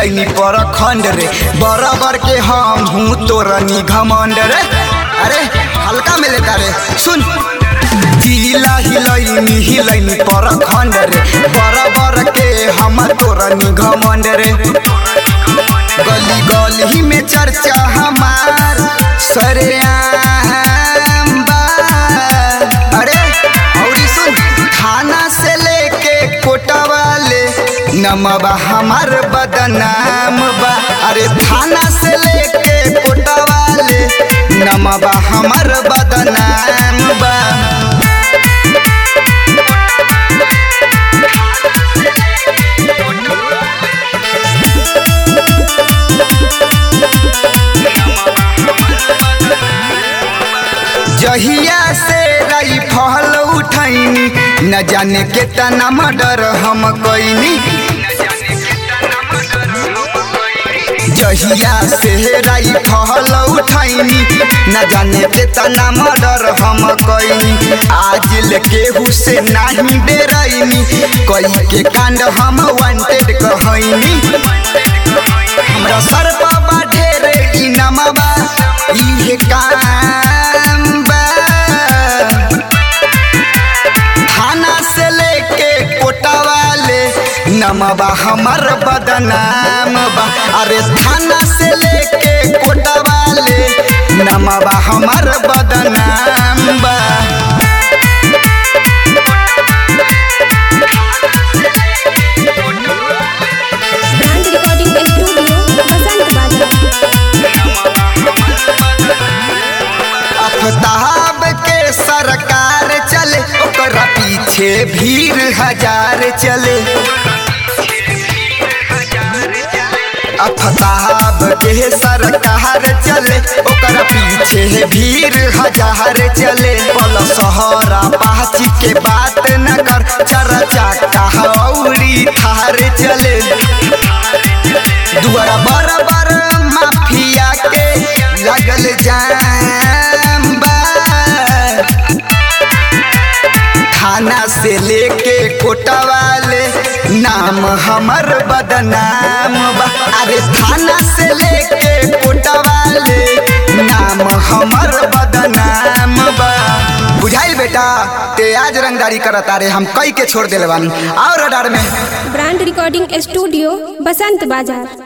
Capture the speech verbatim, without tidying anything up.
हिलैनी पर खंड रे बराबर के हम हूँ तोरनी घमंड रे। अरे हल्का में लेता रे सुन। जिला हिलैनी हिलैनी पर खंड रे बराबर के हम तोरनी घमंड रे। गली गली में चर्चा हमार सरेआम बा। अरे औरी सुन, थाना से लेके कोटवा ले नमबा हमार बदनाम बा। अरे थाना से लेके कोटवा ले नमबा हमार बदनाम बा। जहिया से राइफल उठैनी न जाने के तना मर्डर हम कईनी। जहिया से राइफल उठैनी न जाने के तना मर्डर हम कईनी। आज लेके से नहीं डरैनी कई के कांड हम वांटेड कहैनी। हमरा सर पर बाढ़े रे इनामबा इहे काम बा। थाना से लेके कोटवा ले नमबा हमर बदनाम बा। अरे थाना से लेके कोटवा ले नमबा हमर बदनाम बा। ब्रांड रिकॉर्डिंग स्टूडियो बसंत बाजार। आफ्ताब के सरकार चले ओकरा पीछे भीड़ हजार चले। आफ्ताब के सरकार चले ओकरा पीछे भीड़ हजार चले। पल सहरा पाची के बात न कर चर्चा कहौरी थार चले। दुआरा बराबर माफिया के लगल जाम बा। थाना से लेके कोटवा ले नाम हमर बदनाम बा। अरे थाना से लेके कोटवा ले नाम हमर बदनाम बा। बुझाइल बेटा ते आज रंगदारी करता रे हम कई के छोड़ दिले बानी और रडार में। ब्रांड रिकॉर्डिंग स्टूडियो बसंत बाजार।